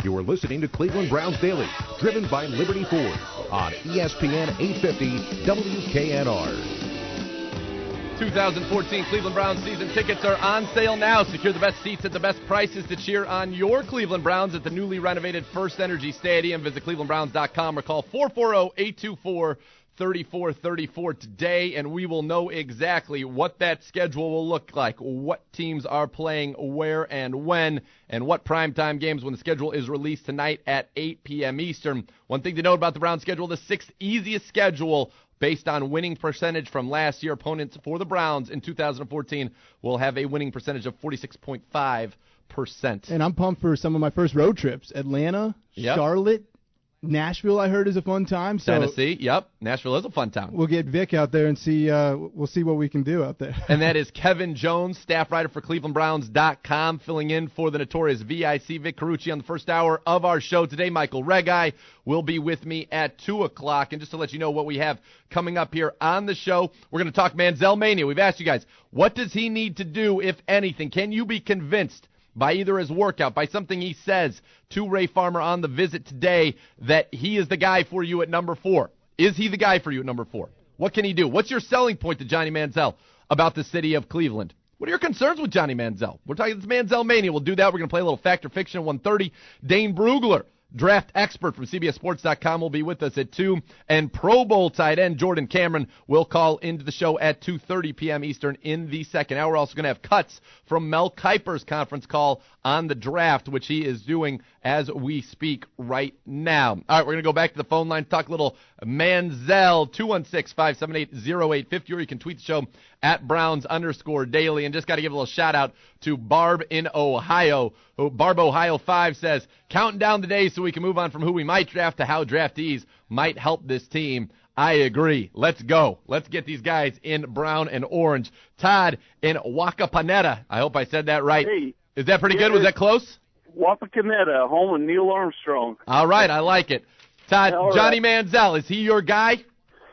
You're listening to Cleveland Browns Daily, driven by Liberty Ford on ESPN 850 WKNR. 2014 Cleveland Browns season tickets are on sale now. Secure the best seats at the best prices to cheer on your Cleveland Browns at the newly renovated First Energy Stadium. Visit clevelandbrowns.com or call 440-824-3434 today, and we will know exactly what that schedule will look like, what teams are playing where and when, and what primetime games when the schedule is released tonight at 8 p.m. Eastern. One thing to note about the Browns schedule, the sixth easiest schedule based on winning percentage from last year. Opponents for the Browns in 2014 will have a winning percentage of 46.5%. And I'm pumped for some of my first road trips. Atlanta, Charlotte, Nashville, I heard, is a fun time. So Tennessee, yep. Nashville is a fun town. We'll get Vic out there and see. We'll see what we can do out there. And that is Kevin Jones, staff writer for ClevelandBrowns.com, filling in for the notorious VIC Vic Carucci on the first hour of our show today. Michael Regai will be with me at 2 o'clock. And just to let you know what we have coming up here on the show, we're going to talk Manziel Mania. We've asked you guys, what does he need to do, if anything? Can you be convinced by either his workout, by something he says to Ray Farmer on the visit today, that he is the guy for you at number 4? Is he the guy for you at number 4? What can he do? What's your selling point to Johnny Manziel about the city of Cleveland? What are your concerns with Johnny Manziel? We're talking this Manziel Mania. We'll do that. We're going to play a little Fact or Fiction at 1:30. Dane Brugler, draft expert from CBSSports.com, will be with us at 2. And Pro Bowl tight end Jordan Cameron will call into the show at 2:30 p.m. Eastern in the second hour. We're also going to have cuts from Mel Kiper's conference call on the draft, which he is doing as we speak right now. All right, we're going to go back to the phone line, talk a little Manziel, 216-578-0850, or you can tweet the show at Browns_daily. And just got to give a little shout-out to Barb in Ohio. Barb Ohio 5 says, counting down the days so we can move on from who we might draft to how draftees might help this team. I agree. Let's go. Let's get these guys in brown and orange. Todd in Wapakoneta. I hope I said that right. Hey. Is that pretty good? Was that close? Wapakoneta, home of Neil Armstrong. All right, I like it. Todd, All Johnny right. Manziel, is he your guy?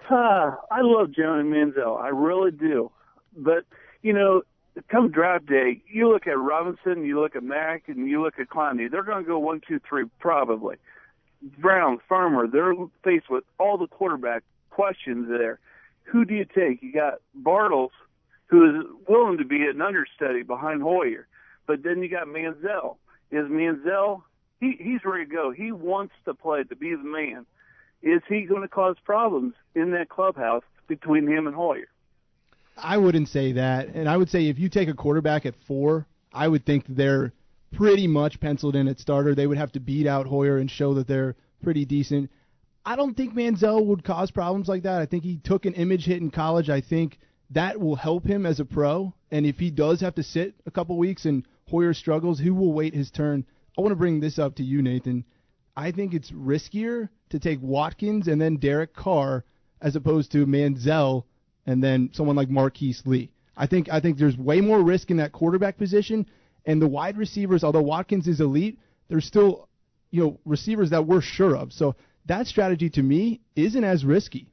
I love Johnny Manziel. I really do. But, you know, come draft day, you look at Robinson, you look at Mack, and you look at Clowney. They're going to go 1, 2, 3 probably. Brown, Farmer, they're faced with all the quarterback questions there. Who do you take? You got Bartles, who is willing to be an understudy behind Hoyer. But then you got Manziel. Is Manziel, he's ready to go. He wants to play, to be the man. Is he going to cause problems in that clubhouse between him and Hoyer? I wouldn't say that. And I would say if you take a quarterback at 4, I would think they're pretty much penciled in at starter. They would have to beat out Hoyer and show that they're pretty decent. I don't think Manziel would cause problems like that. I think he took an image hit in college. I think that will help him as a pro. And if he does have to sit a couple weeks and Hoyer struggles, he will wait his turn. I want to bring this up to you, Nathan. I think it's riskier to take Watkins and then Derek Carr as opposed to Manziel and then someone like Marquise Lee. I think there's way more risk in that quarterback position, and the wide receivers, although Watkins is elite, there's still, receivers that we're sure of. So that strategy to me isn't as risky.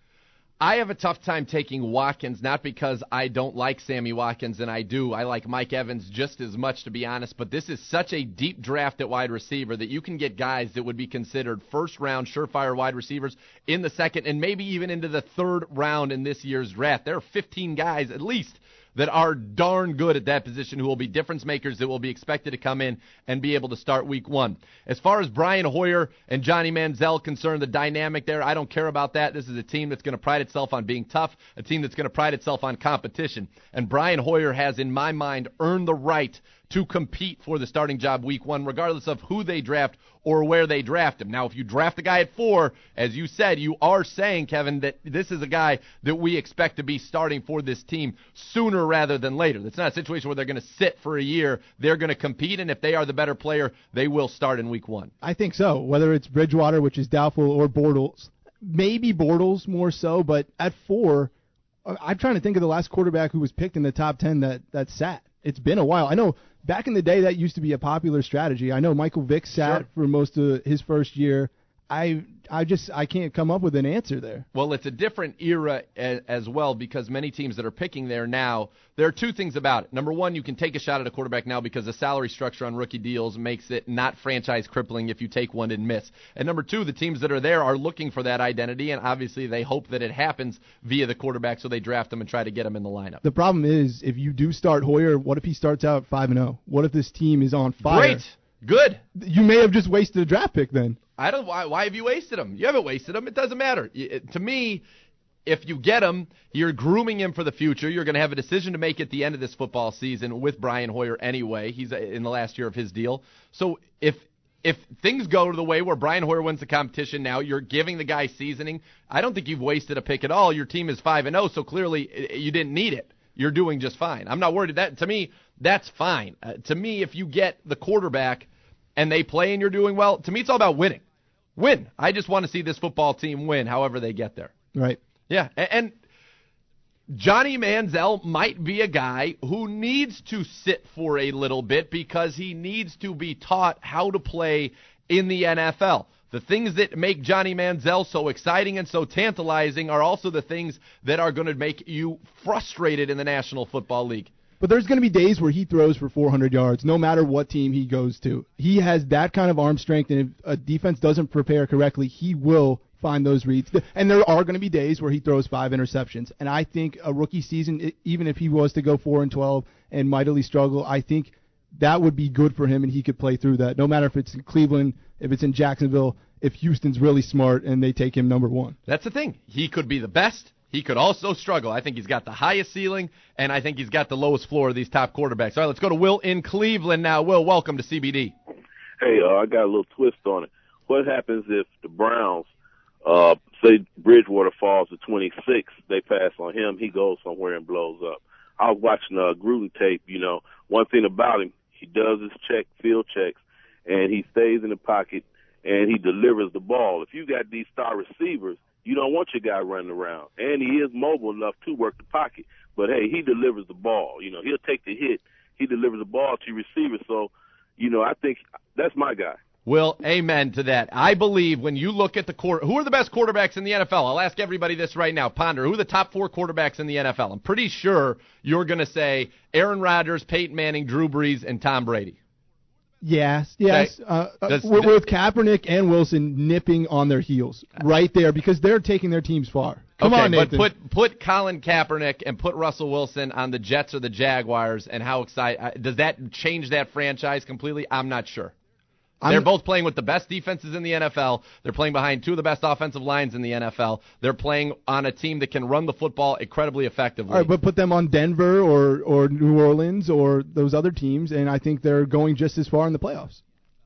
I have a tough time taking Watkins, not because I don't like Sammy Watkins, and I do. I like Mike Evans just as much, to be honest, but this is such a deep draft at wide receiver that you can get guys that would be considered first-round surefire wide receivers in the second and maybe even into the third round in this year's draft. There are 15 guys at least that are darn good at that position who will be difference makers that will be expected to come in and be able to start week 1. As far as Brian Hoyer and Johnny Manziel concerned, the dynamic there, I don't care about that. This is a team that's going to pride itself on being tough, a team that's going to pride itself on competition. And Brian Hoyer has, in my mind, earned the right to compete for the starting job week 1, regardless of who they draft or where they draft him. Now, if you draft a guy at 4, as you said, you are saying, Kevin, that this is a guy that we expect to be starting for this team sooner rather than later. It's not a situation where they're going to sit for a year. They're going to compete, and if they are the better player, they will start in week 1. I think so, whether it's Bridgewater, which is doubtful, or Bortles. Maybe Bortles more so, but at 4, I'm trying to think of the last quarterback who was picked in the top 10 that sat. It's been a while. I know back in the day that used to be a popular strategy. I know Michael Vick sat for most of his first year. I I can't come up with an answer there. Well, it's a different era as well because many teams that are picking there now, there are two things about it. Number one, you can take a shot at a quarterback now because the salary structure on rookie deals makes it not franchise crippling if you take one and miss. And number two, the teams that are there are looking for that identity, and obviously they hope that it happens via the quarterback, so they draft him and try to get him in the lineup. The problem is, if you do start Hoyer, what if he starts out 5-0? What if this team is on fire? Great. Good. You may have just wasted a draft pick then. Why have you wasted him? You haven't wasted him. It doesn't matter. To me, if you get him, you're grooming him for the future. You're going to have a decision to make at the end of this football season with Brian Hoyer anyway. He's in the last year of his deal. So if things go to the way where Brian Hoyer wins the competition now, you're giving the guy seasoning. I don't think you've wasted a pick at all. Your team is 5-0, so clearly you didn't need it. You're doing just fine. I'm not worried. To me, that's fine. To me, if you get the quarterback and they play and you're doing well, to me it's all about winning. Win. I just want to see this football team win however they get there. Right. Yeah, and Johnny Manziel might be a guy who needs to sit for a little bit because he needs to be taught how to play in the NFL. The things that make Johnny Manziel so exciting and so tantalizing are also the things that are going to make you frustrated in the National Football League. But there's going to be days where he throws for 400 yards, no matter what team he goes to. He has that kind of arm strength, and if a defense doesn't prepare correctly, he will find those reads. And there are going to be days where he throws 5 interceptions. And I think a rookie season, even if he was to go 4-12 and mightily struggle, I think that would be good for him, and he could play through that. No matter if it's in Cleveland, if it's in Jacksonville, if Houston's really smart and they take him number 1. That's the thing. He could be the best. He could also struggle. I think he's got the highest ceiling, and I think he's got the lowest floor of these top quarterbacks. All right, let's go to Will in Cleveland now. Will, welcome to CBD. Hey, I got a little twist on it. What happens if the Browns, say Bridgewater falls to 26, they pass on him, he goes somewhere and blows up? I was watching Gruden tape, one thing about him, he does his field checks, and he stays in the pocket, and he delivers the ball. If you got these star receivers, you don't want your guy running around. And he is mobile enough to work the pocket. But, hey, he delivers the ball. He'll take the hit. He delivers the ball to receivers. So, I think that's my guy. Well, amen to that. I believe when you look at who are the best quarterbacks in the NFL? I'll ask everybody this right now. Ponder, who are the top 4 quarterbacks in the NFL? I'm pretty sure you're going to say Aaron Rodgers, Peyton Manning, Drew Brees, and Tom Brady. Yes. Okay. With Kaepernick and Wilson nipping on their heels right there because they're taking their teams far. Come on, Nathan. But put Colin Kaepernick and put Russell Wilson on the Jets or the Jaguars, and how excited does that change that franchise completely? I'm not sure. They're both playing with the best defenses in the NFL. They're playing behind 2 of the best offensive lines in the NFL. They're playing on a team that can run the football incredibly effectively. All right, but put them on Denver or New Orleans or those other teams, and I think they're going just as far in the playoffs.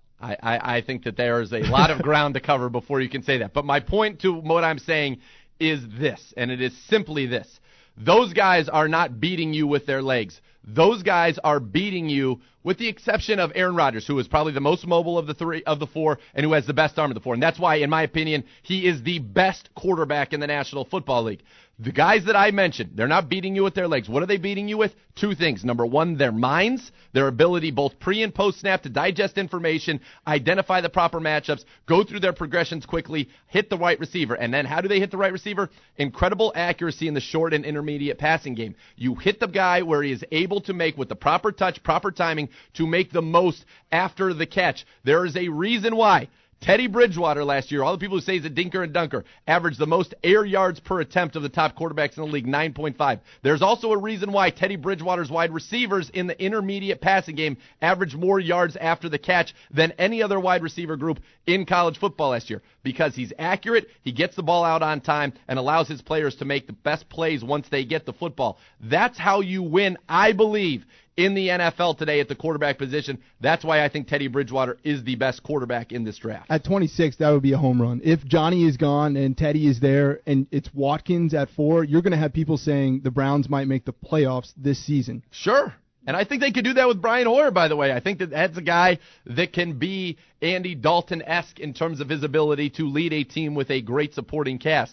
I think that there is a lot of ground to cover before you can say that. But my point to what I'm saying is this, and it is simply this. Those guys are not beating you with their legs. Those guys are beating you, with the exception of Aaron Rodgers, who is probably the most mobile of the 4 and who has the best arm of the 4. And that's why, in my opinion, he is the best quarterback in the National Football League. The guys that I mentioned, they're not beating you with their legs. What are they beating you with? 2 things. Number 1, their minds, their ability both pre- and post-snap to digest information, identify the proper matchups, go through their progressions quickly, hit the right receiver. And then how do they hit the right receiver? Incredible accuracy in the short and intermediate passing game. You hit the guy where he is able to make, with the proper touch, proper timing, to make the most after the catch. There is a reason why Teddy Bridgewater last year, all the people who say he's a dinker and dunker, averaged the most air yards per attempt of the top quarterbacks in the league, 9.5. There's also a reason why Teddy Bridgewater's wide receivers in the intermediate passing game averaged more yards after the catch than any other wide receiver group in college football last year, because he's accurate, he gets the ball out on time, and allows his players to make the best plays once they get the football. That's how you win, I believe, in the NFL today at the quarterback position. That's why I think Teddy Bridgewater is the best quarterback in this draft. At 26, that would be a home run. If Johnny is gone and Teddy is there and it's Watkins at 4, you're going to have people saying the Browns might make the playoffs this season. Sure. And I think they could do that with Brian Hoyer, by the way. I think that's a guy that can be Andy Dalton-esque in terms of his ability to lead a team with a great supporting cast.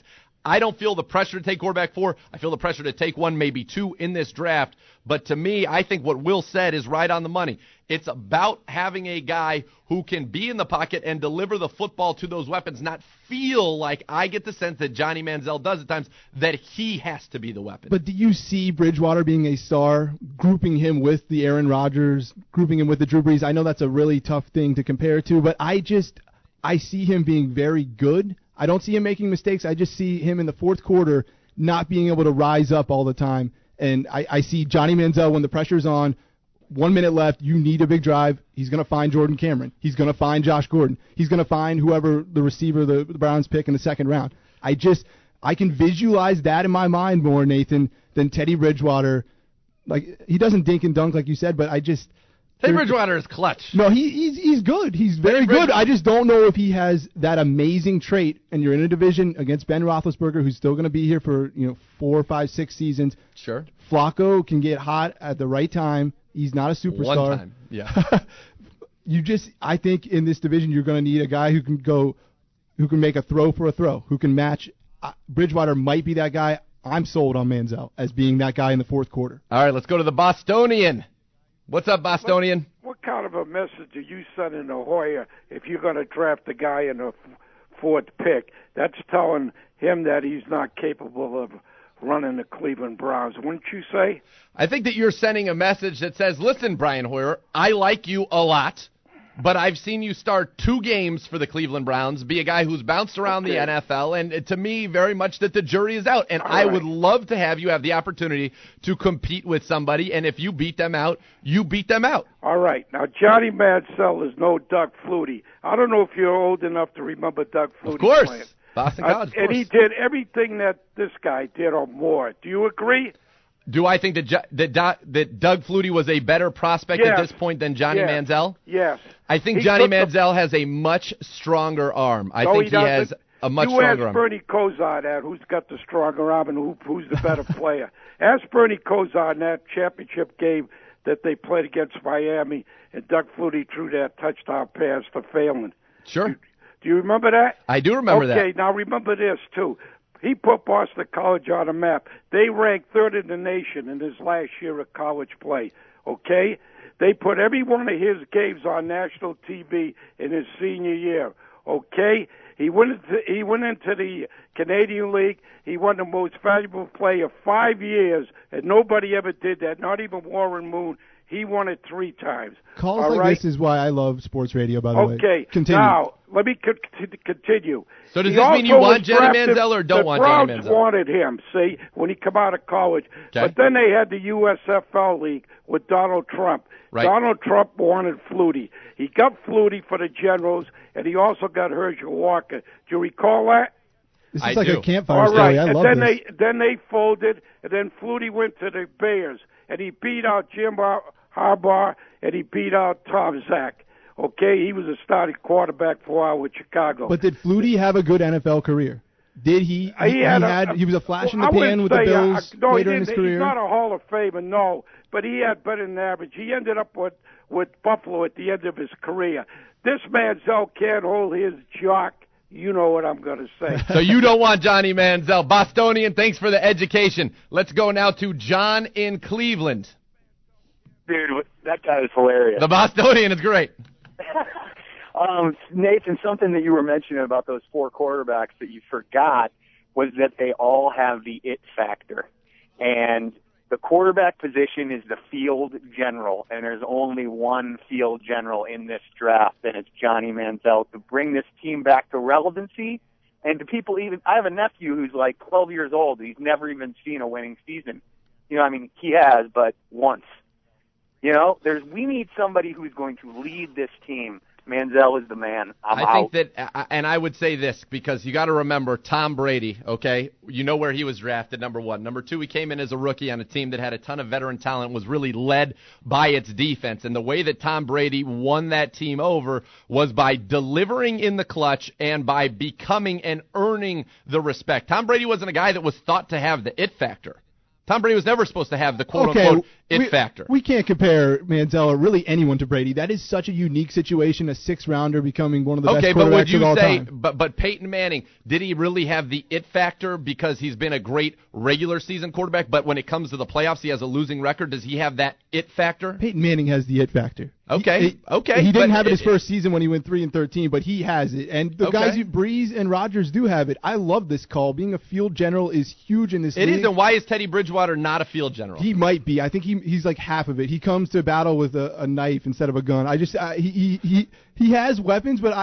I don't feel the pressure to take quarterback 4. I feel the pressure to take 1, maybe 2 in this draft. But to me, I think what Will said is right on the money. It's about having a guy who can be in the pocket and deliver the football to those weapons, not feel like I get the sense that Johnny Manziel does at times that he has to be the weapon. But do you see Bridgewater being a star, grouping him with the Aaron Rodgers, grouping him with the Drew Brees? I know that's a really tough thing to compare to, but I see him being very good. I don't see him making mistakes. I just see him in the fourth quarter not being able to rise up all the time. And I see Johnny Manziel when the pressure's on, 1 minute left, you need a big drive. He's going to find Jordan Cameron. He's going to find Josh Gordon. He's going to find whoever the receiver the Browns pick in the second round. I can visualize that in my mind more, Nathan, than Teddy Bridgewater. Like, he doesn't dink and dunk like you said, but Teddy Bridgewater is clutch. No, he's good. He's very good. I just don't know if he has that amazing trait. And you're in a division against Ben Roethlisberger, who's still going to be here for 4, 5, 6 seasons. Sure. Flacco can get hot at the right time. He's not a superstar. One time, yeah. I think in this division you're going to need a guy who can make a throw for a throw, who can match. Bridgewater might be that guy. I'm sold on Manziel as being that guy in the fourth quarter. All right, let's go to the Bostonian. What's up, Bostonian? What kind of a message are you sending to Hoyer if you're going to draft a guy in the fourth pick? That's telling him that he's not capable of running the Cleveland Browns, wouldn't you say? I think that you're sending a message that says, listen, Brian Hoyer, I like you a lot, but I've seen you start 2 games for the Cleveland Browns, be a guy who's bounced around the NFL, and to me, very much that the jury is out. And I would love to have you have the opportunity to compete with somebody, and if you beat them out, you beat them out. All right. Now, Johnny Manziel is no Doug Flutie. I don't know if you're old enough to remember Doug Flutie. Of course. Playing. Boston College, of course. And he did everything that this guy did or more. Do you agree? Do I think that Doug Flutie was a better prospect at this point than Johnny Manziel? Yes. I think Johnny Manziel has a much stronger arm. I think he has a much stronger arm. You ask Bernie Kosar that, who's got the stronger arm and who's the better player. Ask Bernie Kosar in that championship game that they played against Miami, and Doug Flutie threw that touchdown pass to Phelan. Sure. Do you remember that? I do remember that. Okay, now remember this, too. He put Boston College on a map. They ranked 3rd in the nation in his last year of college play, okay? They put every one of his games on national TV in his senior year, okay? He went into the Canadian League. He won the most valuable player 5 years, and nobody ever did that, not even Warren Moon. He won it 3 times. Calls like this is why I love sports radio, by the way. Okay. Continue. Now, let me continue. So does this mean you want Johnny Manziel or don't want Johnny Manziel? The Browns wanted him, see, when he came out of college. Okay. But then they had the USFL League with Donald Trump. Right. Donald Trump wanted Flutie. He got Flutie for the Generals, and he also got Herschel Walker. Do you recall that? This is like a campfire story. I love this. Then they folded, and then Flutie went to the Bears, and he beat out Jim Harbaugh, and he beat out Tom Zach. Okay, he was a starting quarterback for a while with Chicago. But did Flutie have a good NFL career? Did he? He was a flash in the pan with the Bills later in his career. He's not a Hall of Famer, no, but he had better than average. He ended up with Buffalo at the end of his career. This Manziel can't hold his jock. You know what I'm going to say. So you don't want Johnny Manziel. Bostonian, thanks for the education. Let's go now to John in Cleveland. Dude, that guy is hilarious. The Bostonian is great. Nathan, something that you were mentioning about those 4 quarterbacks that you forgot was that they all have the it factor. And the quarterback position is the field general, and there's only one field general in this draft, and it's Johnny Manziel, to bring this team back to relevancy. And to people I have a nephew who's like 12 years old. He's never even seen a winning season. He has, but once. We need somebody who's going to lead this team. Manziel is the man. I think that, and I would say this, because you got to remember Tom Brady, okay? You know where he was drafted, number 1. Number 2, he came in as a rookie on a team that had a ton of veteran talent, was really led by its defense. And the way that Tom Brady won that team over was by delivering in the clutch and by becoming and earning the respect. Tom Brady wasn't a guy that was thought to have the it factor. Tom Brady was never supposed to have the quote-unquote it factor. We can't compare Manziel or really anyone to Brady. That is such a unique situation, a sixth-rounder becoming one of the best quarterbacks of all time. But Peyton Manning, did he really have the it factor because he's been a great regular season quarterback, but when it comes to the playoffs he has a losing record? Does he have that it factor? Peyton Manning has the it factor. Okay. He didn't have it his first season when he went 3-13, but he has it. And the guys, Breeze and Rodgers, do have it. I love this call. Being a field general is huge in this league. It is, and why is Teddy Bridgewater not a field general? He might be. I think he's like half of it. He comes to battle with a knife instead of a gun. He has weapons, but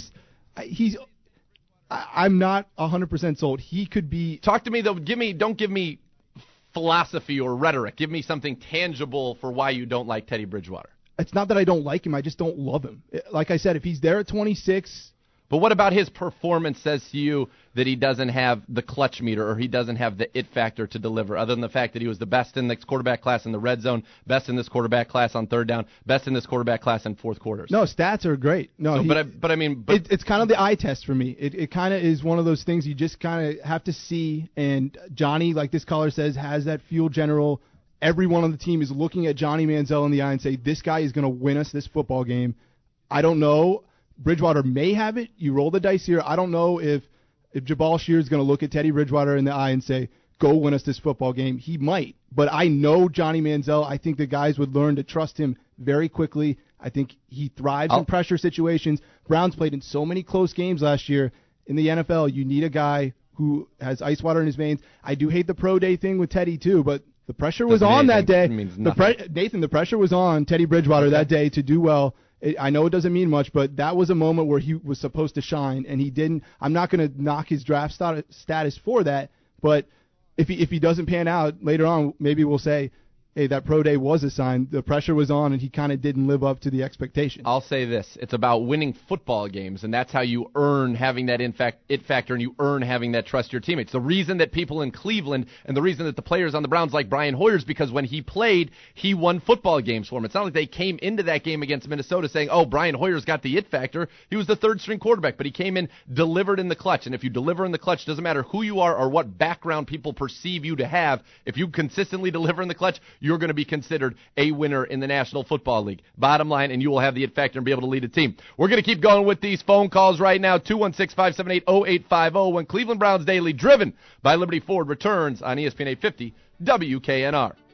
I'm not 100% sold. He could be. Talk to me though. Don't give me philosophy or rhetoric. Give me something tangible for why you don't like Teddy Bridgewater. It's not that I don't like him. I just don't love him. Like I said, if he's there at 26. But what about his performance says to you that he doesn't have the clutch meter or he doesn't have the it factor to deliver, other than the fact that he was the best in this quarterback class in the red zone, best in this quarterback class on third down, best in this quarterback class in fourth quarters? No, stats are great. No, it's kind of the eye test for me. It kind of is one of those things you just kind of have to see. And Johnny, like this caller says, has that field general. Everyone on the team is looking at Johnny Manziel in the eye and say, this guy is going to win us this football game. I don't know. Bridgewater may have it. You roll the dice here. I don't know if Jabal Shear is going to look at Teddy Bridgewater in the eye and say, go win us this football game. He might. But I know Johnny Manziel. I think the guys would learn to trust him very quickly. I think he thrives in pressure situations. Browns played in so many close games last year. In the NFL, you need a guy who has ice water in his veins. I do hate the pro day thing with Teddy too, but the pressure was on that day. Nathan, the pressure was on Teddy Bridgewater that day to do well. I know it doesn't mean much, but that was a moment where he was supposed to shine, and he didn't. I'm not going to knock his draft status for that, but if he doesn't pan out later on, maybe we'll say, hey, that pro day was a sign. The pressure was on, and he kind of didn't live up to the expectation. I'll say this. It's about winning football games, and that's how you earn having that it factor, and you earn having that trust your teammates. The reason that people in Cleveland and the reason that the players on the Browns like Brian Hoyer is because when he played, he won football games for them. It's not like they came into that game against Minnesota saying, oh, Brian Hoyer's got the it factor. He was the third-string quarterback, but he came in, delivered in the clutch. And if you deliver in the clutch, doesn't matter who you are or what background people perceive you to have, if you consistently deliver in the clutch, you're going to be considered a winner in the National Football League. Bottom line, and you will have the it factor and be able to lead a team. We're going to keep going with these phone calls right now, 216-578-0850, when Cleveland Browns Daily, driven by Liberty Ford, returns on ESPN 850 WKNR.